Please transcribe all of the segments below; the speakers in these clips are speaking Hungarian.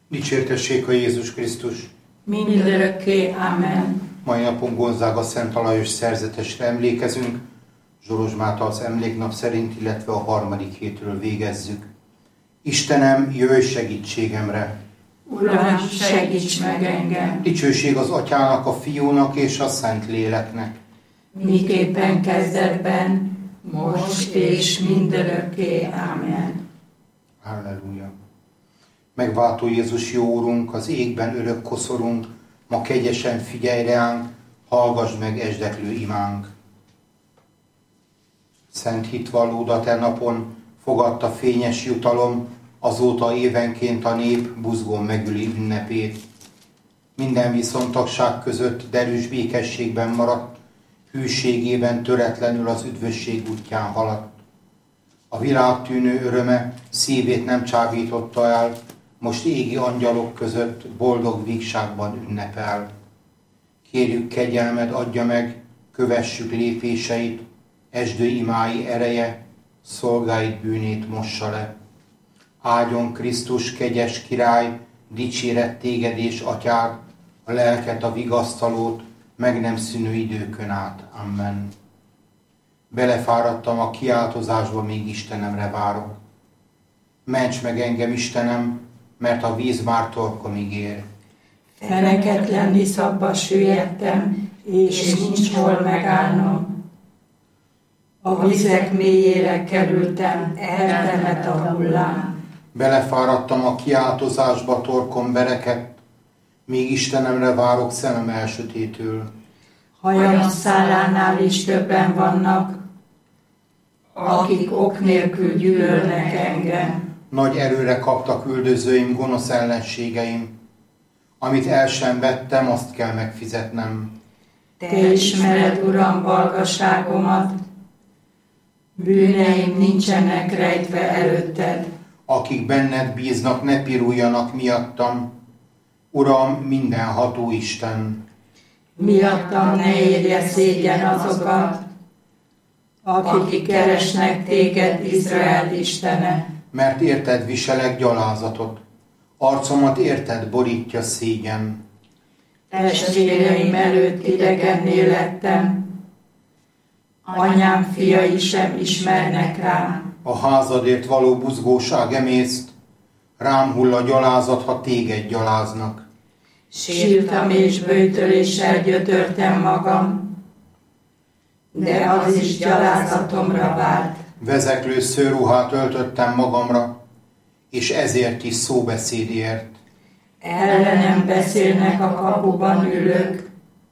Dicsértessék a Jézus Krisztus! Mindörökké. Amen. Mai napon Gonzága Szent Alajos szerzetesre emlékezünk, Zsolozsmát az emléknap szerint, illetve a harmadik hétről végezzük. Istenem, jöjj segítségemre! Uram, segíts meg engem! Dicsőség az Atyának, a Fiúnak és a Szent Léleknek. Miképpen kezdetben, most és mindörökké. Amen. Halleluja! Megváltó Jézus jó Úrunk, az égben örök koszorunk, ma kegyesen figyelj ránk, hallgass meg esdeklő imánk. Szent hitvallódat e napon fogadta fényes jutalom, azóta évenként a nép buzgón megüli ünnepét. Minden viszontagság között derűs békességben maradt, hűségében töretlenül az üdvösség útján haladt. A világ tűnő öröme szívét nem csábította el, most égi angyalok között boldog vígságban ünnepel. Kérjük, kegyelmed adja meg, kövessük lépéseit, esdő imái ereje, szolgáid bűnét mossa le. Áldjon Krisztus, kegyes király, dicséret téged és atyád, a lelket, a vigasztalót, meg nem szűnő időkön át. Amen. Belefáradtam a kiáltozásba, még Istenemre várok. Ments meg engem, Istenem, mert a víz már torkomig ér. Feneketlen iszapba süllyedtem, és nincs hol megállnom. A vizek mélyére kerültem, eltemet a hullám. Belefáradtam a kiáltozásba, torkom berekedt, még Istenemre várok, szemem elsötétül. Hajam szálánál is többen vannak, akik ok nélkül gyűlölnek engem. Nagy erőre kaptak üldözőim, gonosz ellenségeim. Amit el sem vettem, azt kell megfizetnem. Te ismered, Uram, balgaságomat, bűneim nincsenek rejtve előtted. Akik benned bíznak, ne piruljanak miattam. Uram, mindenható Isten! Miattam ne érje szégyen azokat, akik keresnek téged, Izrael Istene. Mert érted viselek gyalázatot, arcomat érted borítja szégyen. Testvéreim előtt idegenné lettem, anyám fiai sem ismernek rám. A házadért való buzgóság emészt, rám hull a gyalázat, ha téged gyaláznak. Sírtam és böjtöléssel gyötörtem magam, de az is gyalázatomra vált. Vezeklő szőruhát öltöttem magamra, és ezért is szóbeszédért. Ellenem beszélnek a kapuban ülők,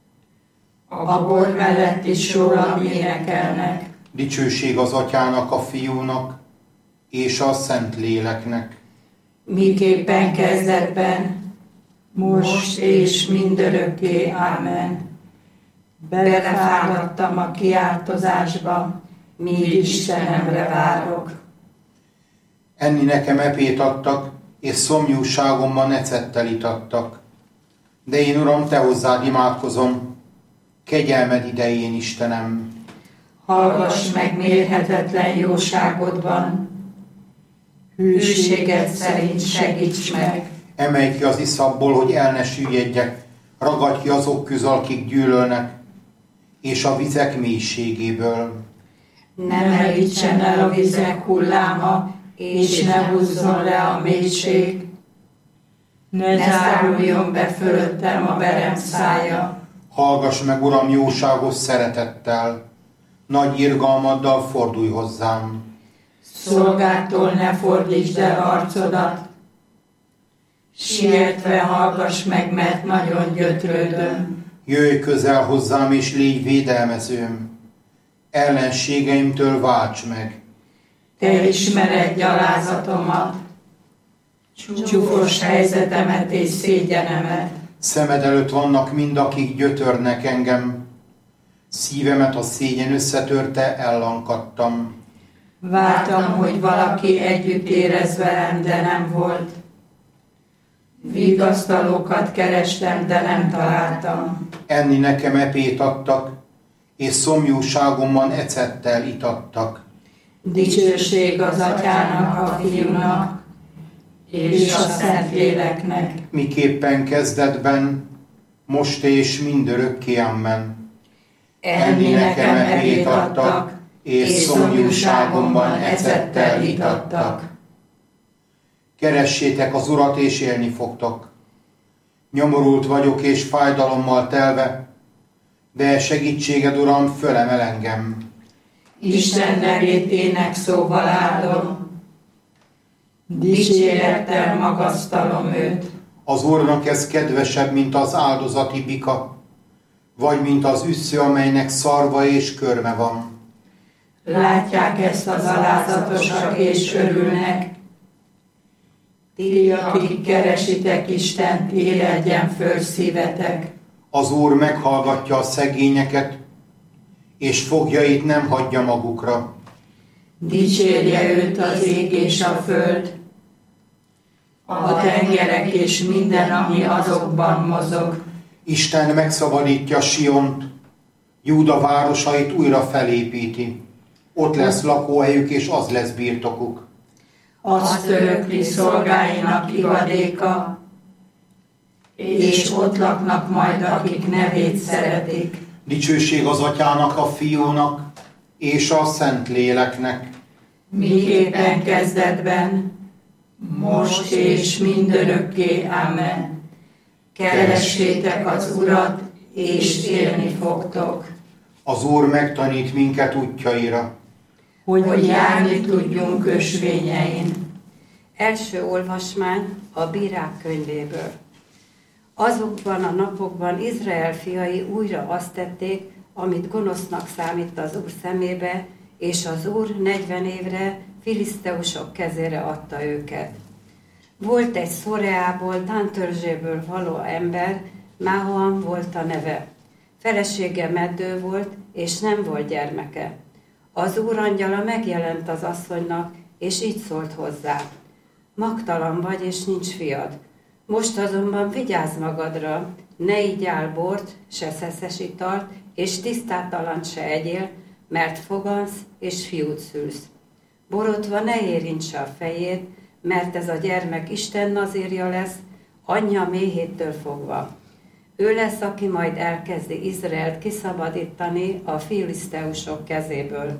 a bor mellett is rólam énekelnek. Dicsőség az Atyának, a Fiúnak, és a Szent Léleknek. Miképpen kezdetben, most és mindörökké. Amen. Belefáradtam a kiáltozásba, míg Istenemre várok. Enni nekem epét adtak, és szomjúságomban ecettel itattak. De én, Uram, te hozzád imádkozom, kegyelmed idején, Istenem. Hallgass meg mérhetetlen jóságodban, hűséged szerint segíts meg. Emelj ki az iszapból, hogy el ne süllyedjek, ragadj ki azok közül, akik gyűlölnek, és a vizek mélységéből. Ne merítsen el a vizek hulláma, és ne húzzon le a mélység. Ne záruljon be fölöttem a verem szája. Hallgass meg, Uram, jóságos szeretettel, nagy irgalmaddal fordulj hozzám. Szolgától ne fordítsd el arcodat, sietve hallgass meg, mert nagyon gyötrődöm. Jöjj közel hozzám, és légy védelmezőm, ellenségeimtől válts meg. Te ismered gyalázatomat, csúfos helyzetemet és szégyenemet. Szemed előtt vannak mind, akik gyötörnek engem. Szívemet a szégyen összetörte, ellankadtam. Vártam, hogy valaki együtt érez velem, de nem volt. Vigasztalókat kerestem, de nem találtam. Enni nekem epét adtak, és szomjúságomban ecettel itattak. Dicsőség az Atyának, a Fiúnak, és a Szentléleknek, miképpen kezdetben, most és mindörökké, amen. Enni nekem evét adtak, és szomjúságomban ecettel itattak. Keressétek az Urat, és élni fogtok. Nyomorult vagyok, és fájdalommal telve, de segítséged, Uram, fölemel engem. Isten nevét énekszóval áldom, dicsérettel magasztalom őt. Az Úrnak ez kedvesebb, mint az áldozati bika, vagy mint az üssző, amelynek szarva és körme van. Látják ezt az alázatosak és örülnek. Ti, akik keresitek Istent, éledjen föl szívetek. Az Úr meghallgatja a szegényeket, és foglyait nem hagyja magukra. Dicsérje őt az ég és a föld, a tengerek és minden, ami azokban mozog. Isten megszabadítja Siont, Júda városait újra felépíti. Ott lesz lakóhelyük, és az lesz birtokuk. Azt örökli szolgáinak ivadéka, és ott laknak majd, akik nevét szeretik. Dicsőség az Atyának, a Fiúnak, és a Szentléleknek. Miképpen kezdetben, most és mindörökké, amen. Keressétek az Urat, és élni fogtok. Az Úr megtanít minket útjaira, hogy járni tudjunk ösvényein. Első olvasmány a Bírák könyvéből. Azokban a napokban Izrael fiai újra azt tették, amit gonosznak számít az Úr szemébe, és az Úr 40 évre filiszteusok kezére adta őket. Volt egy Szoreából, Dán törzséből való ember, Máhoam volt a neve. Felesége meddő volt, és nem volt gyermeke. Az Úr angyala megjelent az asszonynak, és így szólt hozzá: magtalan vagy, és nincs fiad. Most azonban vigyázz magadra, ne igyál bort, se szeszes italt, és tisztátalant se egyél, mert fogansz, és fiút szülsz. Borotva ne érintse a fejét, mert ez a gyermek Isten nazírja lesz, anyja méhétől fogva. Ő lesz, aki majd elkezdi Izraelt kiszabadítani a filiszteusok kezéből.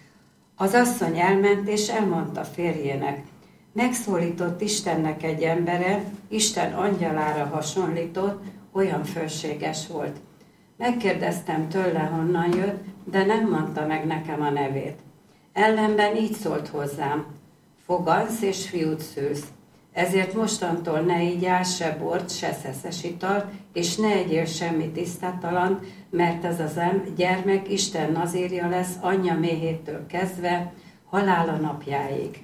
Az asszony elment, és elmondta férjének: megszólított Istennek egy embere, Isten angyalára hasonlított, olyan fölséges volt. Megkérdeztem tőle, honnan jött, de nem mondta meg nekem a nevét. Ellenben így szólt hozzám: fogansz és fiút szülsz. Ezért mostantól ne igyál se bort, se szeszes italt, és ne egyél semmi tisztátalant, mert ez az gyermek Isten nazírja lesz anyja méhétől kezdve, halála napjáig.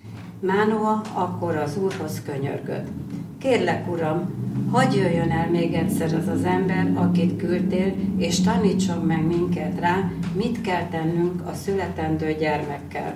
Mánoa akkor az Úrhoz könyörgött: kérlek, Uram, hadd jöjjön el még egyszer az az ember, akit küldtél, és tanítson meg minket rá, mit kell tennünk a születendő gyermekkel.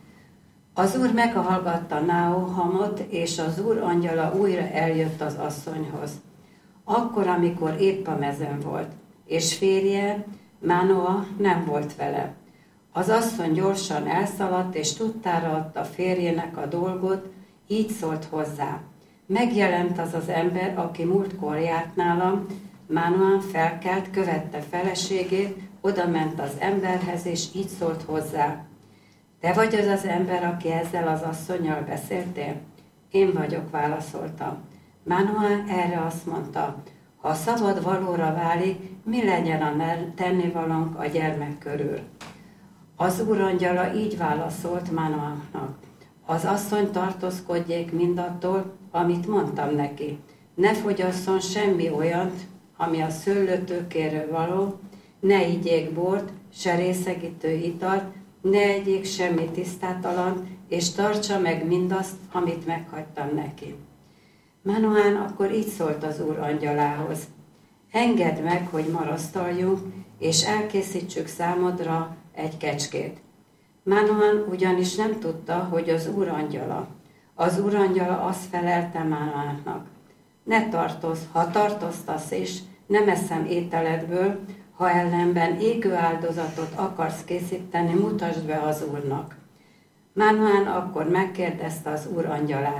Az Úr meghallgatta Náohamot, és az Úr angyala újra eljött az asszonyhoz. Akkor, amikor épp a mezőn volt, és férje, Mánoa nem volt vele. Az asszony gyorsan elszaladt, és tudtára adta férjének a dolgot, így szólt hozzá: megjelent az az ember, aki múltkor járt nálam. Mánoa felkelt, követte feleségét, odament az emberhez, és így szólt hozzá: te vagy az az ember, aki ezzel az asszonnyal beszéltél? Én vagyok, válaszolta. Mánoa erre azt mondta: ha szabad valóra válik, mi legyen a tennivalónk a gyermek körül? Az Úr angyala így válaszolt Mánoának: az asszony tartózkodjék mindattól, amit mondtam neki. Ne fogyasszon semmi olyant, ami a szőlőtőkéről való, ne igyék bort, se részegítő italt, ne egyék semmi tisztátalant, és tartsa meg mindazt, amit meghagytam neki. Mánoán akkor így szólt az Úr angyalához: engedd meg, hogy marasztaljunk, és elkészítsük számodra egy kecskét. Mánoán ugyanis nem tudta, hogy az Úr angyala. Az Úr angyala azt felelte Mánoánnak: ne tartozz, ha tartoztasz is, nem eszem ételedből, ha ellenben égő áldozatot akarsz készíteni, mutasd be az Úrnak. Mánoán akkor megkérdezte az Úr angyalát: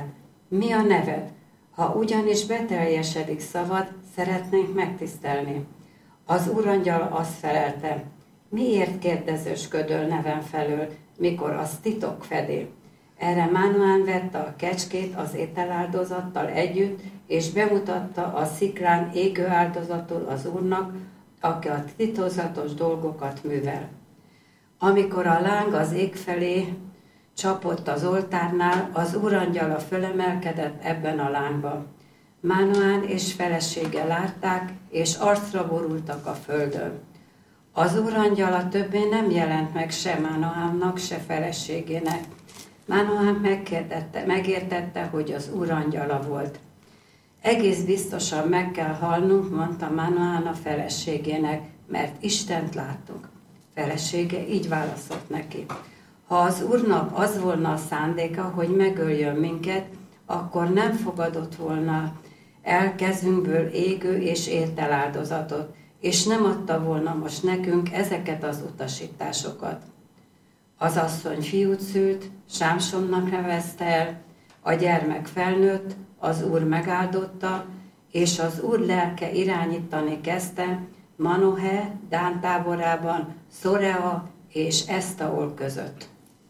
Mi a neved? Ha ugyanis beteljesedik szavad, szeretnénk megtisztelni. Az úrangyal azt felelte, miért kérdezősködöl nevem felől, mikor az titok fedi? Erre Mánoán vette a kecskét az ételáldozattal együtt, és bemutatta a sziklán égő áldozatul az Úrnak, aki a titokzatos dolgokat művel. Amikor a láng az ég felé csapott az oltárnál, az úrangyala fölemelkedett ebben a lángba. Mánoán és felesége látták, és arcra borultak a földön. Az úrangyala többé nem jelent meg se Mánoánnak, se feleségének. Mánoán megértette, hogy az úrangyala volt. Egész biztosan meg kell halnunk, mondta Mánoán a feleségének, mert Istent láttuk. Felesége így válaszolt neki. Ha az Úrnak az volna a szándéka, hogy megöljön minket, akkor nem fogadott volna el kezünkből égő és ételáldozatot, és nem adta volna most nekünk ezeket az utasításokat. Az asszony fiút szült, Sámsonnak nevezte el, a gyermek felnőtt, az Úr megáldotta, és az Úr lelke irányítani kezdte Manohe, Dán táborában, Szorea és Esztaol között.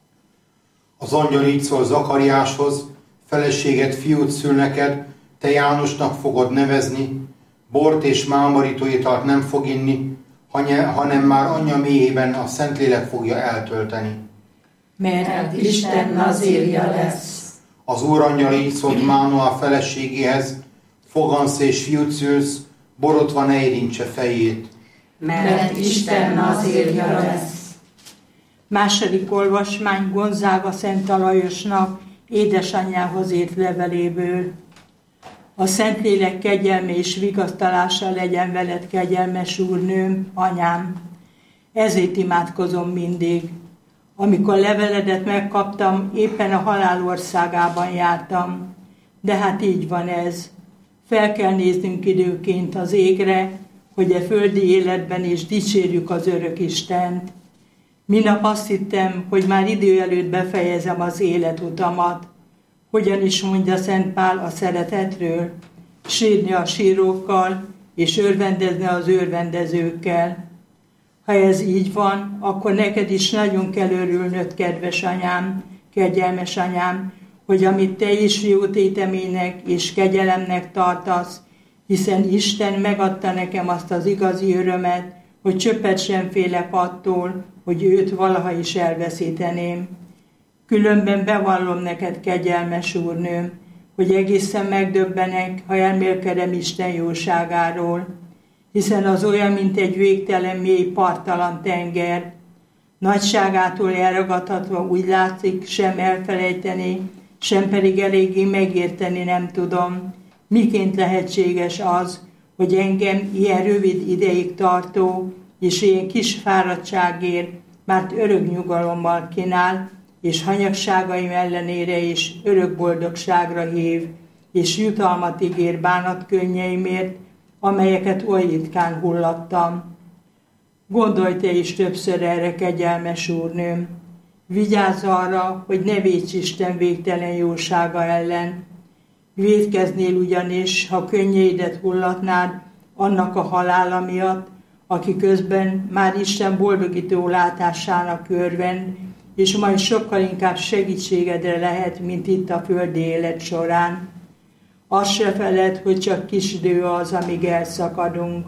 Az angyal így szól Zakariáshoz, feleséged fiút szül neked, te Jánosnak fogod nevezni, bort és mámorító italt nem fog inni, hanem már anyja méhében a Szentlélek fogja eltölteni. Mert Isten nazírja lesz. Az úrangyal így szólt Mánoá feleségéhez, fogansz és fiút szülsz, borotva ne érintse fejét. Mert Isten nazírja lesz. Második olvasmány Gonzága Szent Alajosnak édesanyjához írt leveléből. A Szentlélek kegyelme és vigasztalása legyen veled, kegyelmes úrnőm, anyám. Ezért imádkozom mindig. Amikor leveledet megkaptam, éppen a halál országában jártam. De hát így van ez. Fel kell néznünk időként az égre, hogy a földi életben is dicsérjük az örök Istent. Minap azt hittem, hogy már idő előtt befejezem az életutamat. Hogyan is mondja Szent Pál a szeretetről? Sírni a sírókkal, és örvendezni az örvendezőkkel. Ha ez így van, akkor neked is nagyon kell örülnöd, kedves anyám, kegyelmes anyám, hogy amit te is jó téteménynek és kegyelemnek tartasz, hiszen Isten megadta nekem azt az igazi örömet, hogy csöppet sem félek attól, hogy őt valaha is elveszíteném. Különben bevallom neked, kegyelmes úrnőm, hogy egészen megdöbbenek, ha elmélkedem Isten jóságáról, hiszen az olyan, mint egy végtelen mély parttalan tenger. Nagyságától elragadhatva úgy látszik, sem elfelejteni, sem pedig eléggé megérteni nem tudom, miként lehetséges az, hogy engem ilyen rövid ideig tartó és ilyen kis fáradtságért már örök nyugalommal kínál, és hanyagságaim ellenére is örök boldogságra hív, és jutalmat ígér bánatkönneimért, amelyeket oly ritkán hullattam. Gondolj te is többször erre, kegyelmes úrnőm. Vigyázz arra, hogy ne védj Isten végtelen jósága ellen. Vétkeznél ugyanis, ha könnyeidet hullatnád annak a halála miatt, aki közben már Isten boldogító látásának örvend, és majd sokkal inkább segítségedre lehet, mint itt a földi élet során. Azt se feled, hogy csak kis idő az, amíg elszakadunk.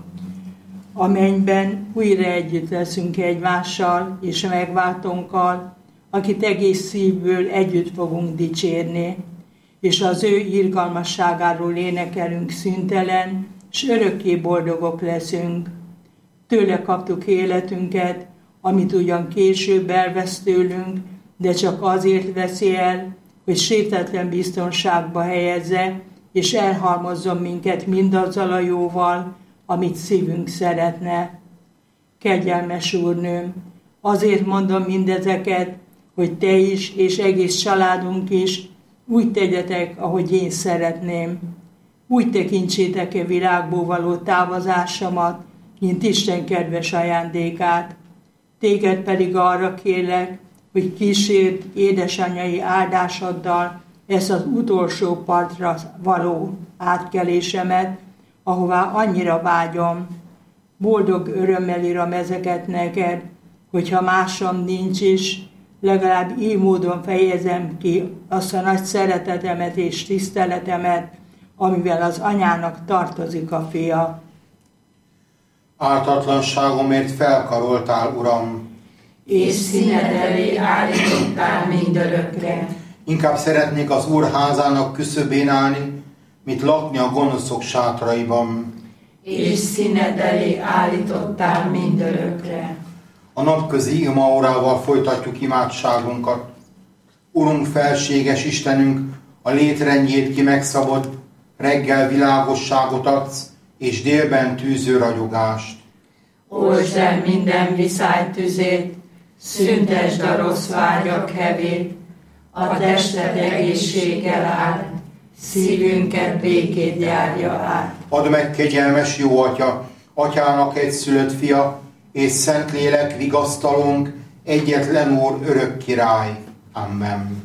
A mennyben újra együtt leszünk egymással és megváltónkkal, akit egész szívből együtt fogunk dicsérni, és az ő irgalmasságáról énekelünk szüntelen, s örökké boldogok leszünk. Tőle kaptuk életünket, amit ugyan később elvesz tőlünk, de csak azért veszi el, hogy sértetlen biztonságba helyezze, és elhalmozzon minket mindazzal a jóval, amit szívünk szeretne. Kegyelmes úrnőm, azért mondom mindezeket, hogy te is, és egész családunk is úgy tegyetek, ahogy én szeretném. Úgy tekintsétek-e világból való távozásomat, mint Isten kedves ajándékát. Téged pedig arra kérlek, hogy kísérd édesanyai áldásoddal ezt az utolsó partra való átkelésemet, ahová annyira vágyom. Boldog örömmel írom ezeket neked, hogyha másom nincs is, legalább így módon fejezem ki azt a nagy szeretetemet és tiszteletemet, amivel az anyának tartozik a fia. Ártatlanságomért felkaroltál, Uram, és színed elé állítottál mindörökre. inkább szeretnék az Úr házának küszöbén állni, mint lakni a gonoszok sátraiban. És színed elé állítottál mindörökre. A napközi imaórával folytatjuk imádságunkat. Urunk, felséges Istenünk, a létrendjét ki megszabod, reggel világosságot adsz, és délben tűző ragyogást. Oltsd el minden viszálytüzét, szüntesd a rossz vágyak hevét, a tested egészséggel áld, szívünket békét járja át. Add meg, kegyelmes jó Atya, Atyának egyszülött fia, és Szentlélek vigasztalónk, egyetlen Úr, örök király. Amen.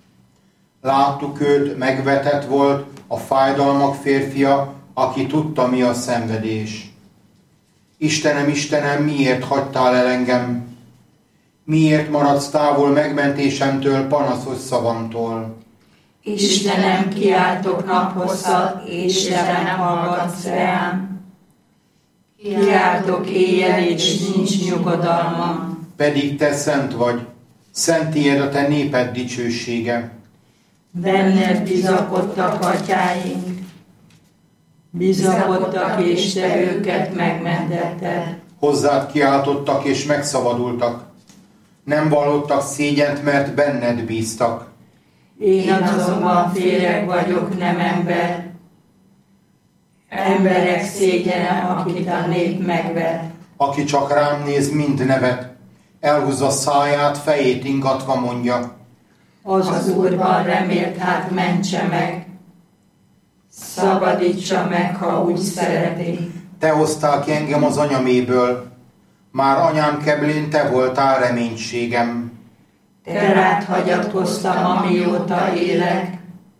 Láttuk őt, megvetett volt, a fájdalmak férfia, aki tudta, mi a szenvedés. Istenem, Istenem, miért hagytál el engem? Miért maradsz távol megmentésemtől, panaszos szavamtól? Istenem, kiáltok naphosszat, és te nem hallgatsz rám. Kiáltok éjjel, és nincs nyugodalmam. Pedig te szent vagy, szent tiéd a te néped dicsősége. Benned bizakodtak atyáink, bizakodtak, és te őket megmentetted. Hozzád kiáltottak és megszabadultak. Nem vallottak szégyent, mert benned bíztak. Én azonban féreg vagyok, nem ember. Emberek szégyene, akit a nép megvet. Aki csak rám néz, mind nevet. Elhúzza száját, fejét ingatva mondja. Az Úrban remélt, hát mentse meg. Szabadítsa meg, ha úgy szereti. Te hoztál ki engem az anyaméből. Már anyám keblén te voltál reménységem. Te rád hagyatkoztam, amióta élek.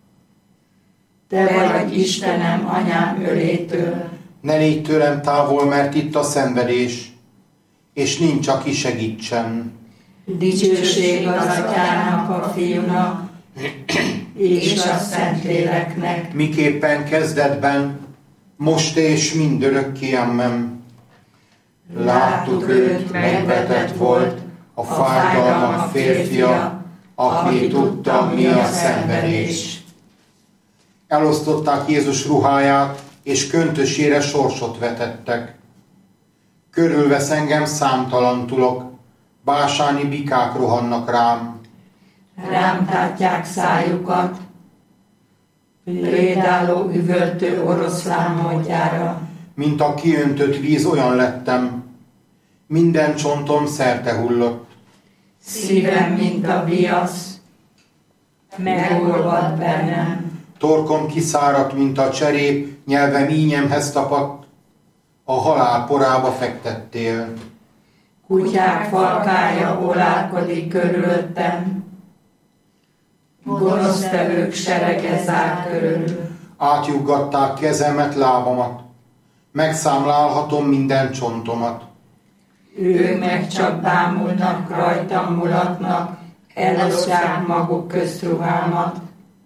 Te vagy Istenem anyám ölétől. Ne légy tőlem távol, mert itt a szenvedés, és nincs, aki segítsen. Dicsőség az Atyának, a Fiúnak, és a Szentléleknek. Miképpen kezdetben, most és mindörökké, amen. Láttuk őt, megvetett volt, a fájdalmak férfia, aki tudta, mi a szenvedés. Elosztották Jézus ruháját, és köntösére sorsot vetettek. Körülvesz engem számtalan tulok, básáni bikák rohannak rám. Rám tátják szájukat, prédáló üvöltő oroszlán módjára. Mint a kiöntött víz, olyan lettem, minden csontom szerte hullott. Szívem, mint a viasz, megolvad bennem. Torkom kiszáradt, mint a cserép, nyelvem ínyemhez tapadt, a halál porába fektettél. Kutyák falkája olálkodik körülöttem, gonosztevők serege zár körül. Átjuggatták kezemet, lábamat, megszámlálhatom minden csontomat. Ők meg csak bámulnak, rajtam mulatnak, elosztják maguk közt ruhámat,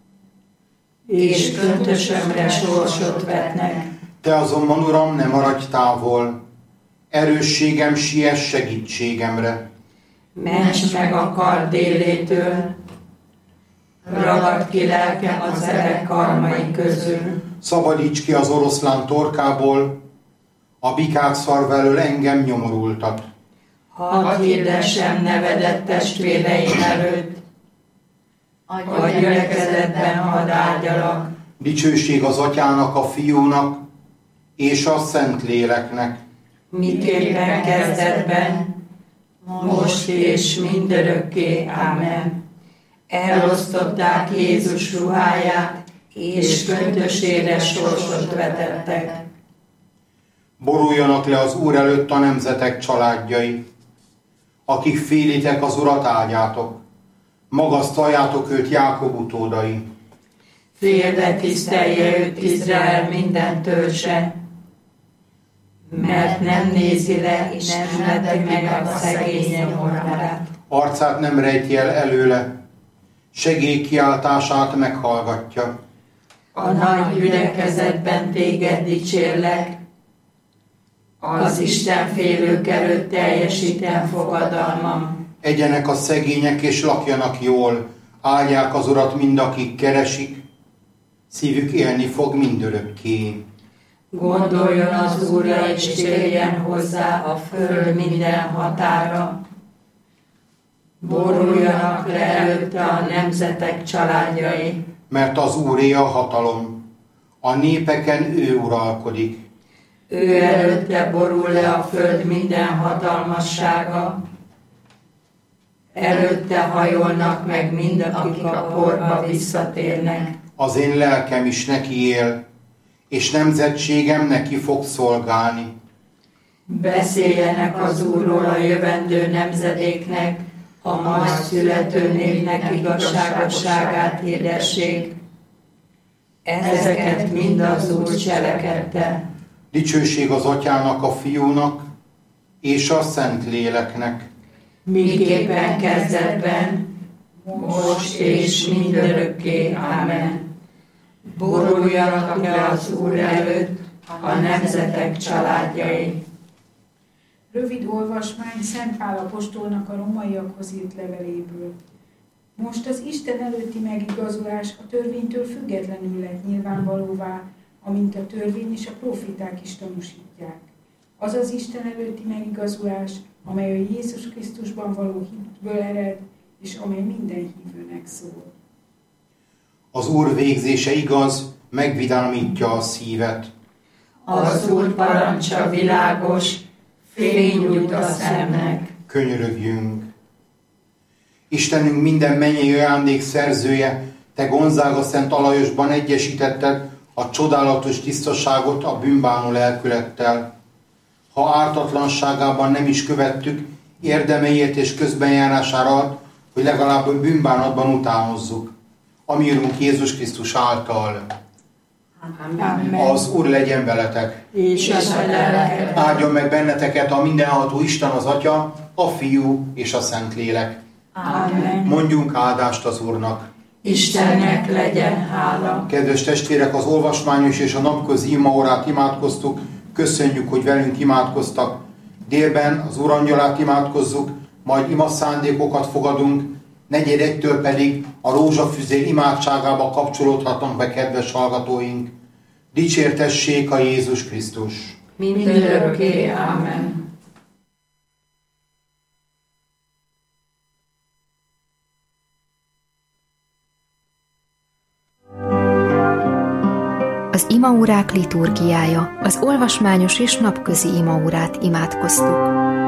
és köntösömre sorsot vetnek. Te azonban, Uram, ne maradj távol, erősségem, siess segítségemre. Ments meg a kard délétől, ragad ki lelkem az erek karmai közül. Szabadíts ki az oroszlán torkából, a bikák szarv elől engem nyomorultat. Hadd hirdessem nevedet testvéreim előtt, a gyülekezetben hadd áldjalak. Dicsőség az Atyának, a Fiúnak és a Szentléleknek. Miképpen kezdetben, most és mindörökké. Amen. Elosztották Jézus ruháját, és köntösére sorsot vetettek. Boruljanak le az Úr előtt a nemzetek családjai. Akik félitek az Urat, áldjátok. Magasztaljátok őt, Jákob utódai. Félve tisztelje őt Izrael minden törzse, mert nem nézi le, és nem veti meg a szegény nyomorát. Arcát nem rejti el előle, segélykiáltását meghallgatja. A nagy gyülekezetben téged dicsérlek, az Isten félők előtt teljesítem fogadalmam. Egyenek a szegények és lakjanak jól, áldják az Urat mind, akik keresik, szívük élni fog mindörökké. Gondoljon az Úrra, és térjen hozzá a föld minden határa. Boruljanak le előtte a nemzetek családjai. Mert az Úré a hatalom, a népeken ő uralkodik. Ő előtte borul le a föld minden hatalmassága. Előtte hajolnak meg mind, akik a porba visszatérnek. Az én lelkem is neki él, és nemzetségem neki fog szolgálni. Beszéljenek az Úrról a jövendő nemzedéknek, a majd születő népnek igazságosságát hirdessék. Ezeket mind az Úr cselekedte. Dicsőség az Atyának, a Fiúnak és a Szentléleknek. Miképpen kezdetben, most és mindörökké. Ámen. Boruljanak le az Úr előtt a nemzetek családjai. Rövid olvasmány Szent Pál apostolnak a rómaiakhoz írt leveléből. Most az Isten előtti megigazulás a törvénytől függetlenül lett nyilvánvalóvá, amint a törvény és a profiták is tanúsítják. Az az Isten előtti megigazulás, amely a Jézus Krisztusban való hitből ered, és amely minden hívőnek szól. Az Úr végzése igaz, megvidámítja a szívet. Az Úr parancsa világos, fény nyújt a szemnek. Könyörögjünk. Istenünk minden mennyei ajándék szerzője, te Gonzága Szent Alajosban egyesítetted a csodálatos tisztaságot a bűnbánó lelkülettel. Ha ártatlanságában nem is követtük, érdemeiért és közbenjárására ad, hogy legalább a bűnbánatban utánozzuk. Ami Urunk Jézus Krisztus által. Amen. Az Úr legyen veletek. És a lelked. Áldjon meg benneteket a mindenható Isten az Atya, a Fiú és a Szentlélek. Amen. Mondjunk áldást az Úrnak. Istennek legyen hála. Kedves testvérek, az olvasmányos és a napközi imaórát imádkoztuk. Köszönjük, hogy velünk imádkoztak. Délben az Úrangyalát imádkozzuk, majd imaszándékokat fogadunk, 4:01-től pedig a rózsafüzér imádságába kapcsolódhatnak be kedves hallgatóink. Dicsértessék a Jézus Krisztus! Mindörökké. Amen. Az imaórák liturgiája, az olvasmányos és napközi imaórát imádkoztuk.